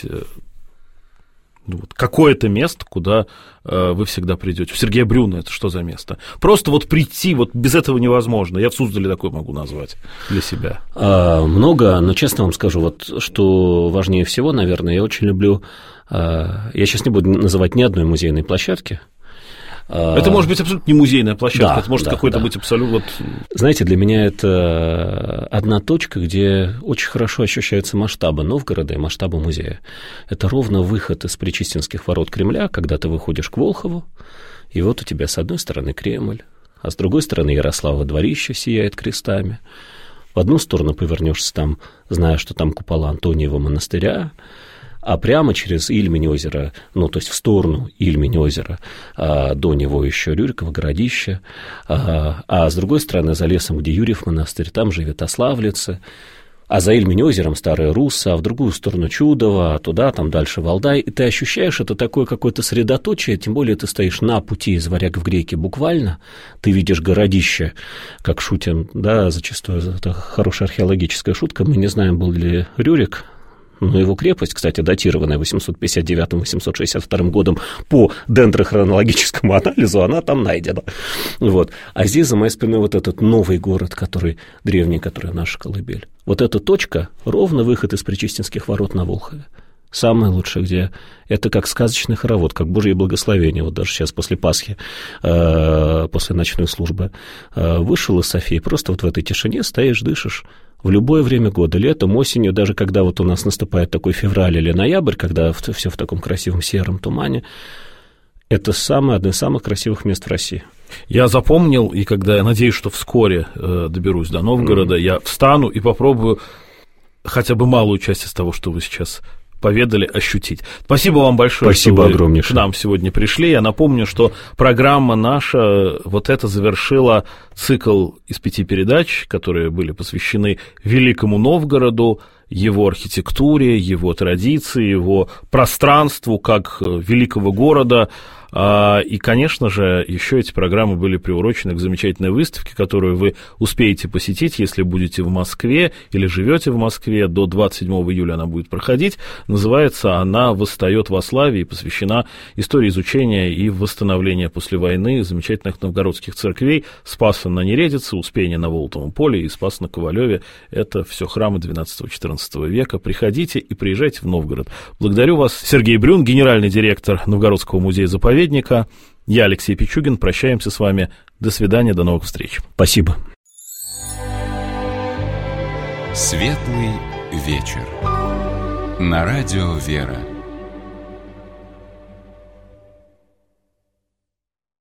какое-то место, куда вы всегда придете. У Сергея Брюна это что за место? Просто вот прийти, вот без этого невозможно. Я в Суздале такое могу назвать для себя. Много, но честно вам скажу, вот что важнее всего, наверное, я очень люблю, я сейчас не буду называть ни одной музейной площадки. Это может быть абсолютно не музейная площадка, это может какой-то быть абсолютно... Знаете, для меня это одна точка, где очень хорошо ощущаются масштабы Новгорода и масштабы музея. Это ровно выход из Пречистинских ворот Кремля, когда ты выходишь к Волхову, и вот у тебя с одной стороны Кремль, а с другой стороны Ярославово дворище сияет крестами. В одну сторону повернешься там, зная, что там купола Антониева монастыря, а прямо через Ильмень озеро, то есть в сторону Ильмень озера, до него еще Рюриково городище, а с другой стороны, за лесом, где Юрьев монастырь, там же Святославлицы, а за Ильмень озером Старая Русса, а в другую сторону Чудово, а туда, там дальше Валдай, и ты ощущаешь это такое какое-то средоточие, тем более ты стоишь на пути из Варяг в Греки буквально, ты видишь городище, как шутим, да, зачастую это хорошая археологическая шутка, мы не знаем, был ли Рюрик, но его крепость, кстати, датированная 859-862 годом по дендрохронологическому анализу, она там найдена. Вот. А здесь за моей спиной вот этот новый город, который древний, который наша колыбель. Вот эта точка – ровно выход из Пречистинских ворот на Волхове. Самое лучшее, где это как сказочный хоровод, как Божье благословение. Вот даже сейчас после Пасхи, после ночной службы, вышел из Софии, просто вот в этой тишине стоишь, дышишь. В любое время года, летом, осенью, даже когда вот у нас наступает такой февраль или ноябрь, когда все в таком красивом сером тумане, это одно из самых красивых мест в России. Я запомнил, и когда я надеюсь, что вскоре доберусь до Новгорода, я встану и попробую хотя бы малую часть из того, что вы сейчас поведали, ощутить. Спасибо вам большое, Спасибо что огромнейшее. Вы к нам сегодня пришли. Я напомню, что программа наша вот это завершила цикл из 5 передач, которые были посвящены Великому Новгороду, его архитектуре, его традиции, его пространству как великого города. И, конечно же, еще эти программы были приурочены к замечательной выставке, которую вы успеете посетить, если будете в Москве или живете в Москве. До 27 июля она будет проходить. Называется она «Восстает во славе» и посвящена истории изучения и восстановления после войны замечательных новгородских церквей Спаса на Нередице, Успения на Волотовом поле и Спас на Ковалеве. Это все храмы XII-XIV века. Приходите и приезжайте в Новгород. Благодарю вас. Сергей Брюн, генеральный директор Новгородского музея-заповедника. Я, Алексей Пичугин, прощаемся с вами. До свидания, до новых встреч. Спасибо. Светлый вечер. На радио «Вера».